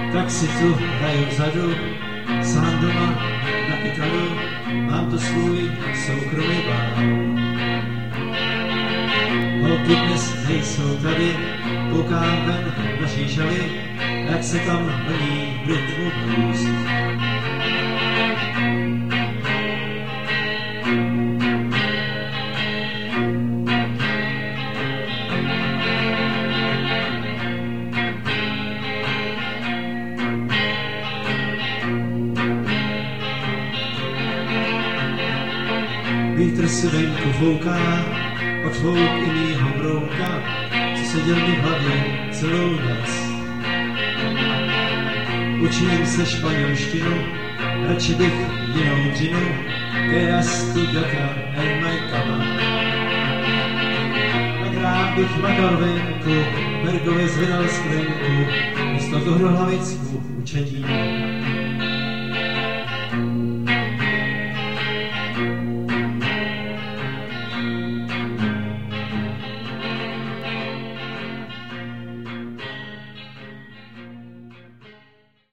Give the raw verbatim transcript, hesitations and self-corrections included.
tak si tu hraju vzadu, sám doma na kytaru, mám tu svůj soukromý bar. Holky dnes nejsou tady, koukám ven na šíšaly, jak se tam vlní v rytmu blues. Vítr si venku fouká, od fouk i mýho brouka, co seděl mi v hlavě celou noc. Učím se španělštinu, radši bych jinou dřinu, que tu gata en my cama. Tak rád bych makal venku, Bergovi zvedal sklenku, místo toho hlavicku učení.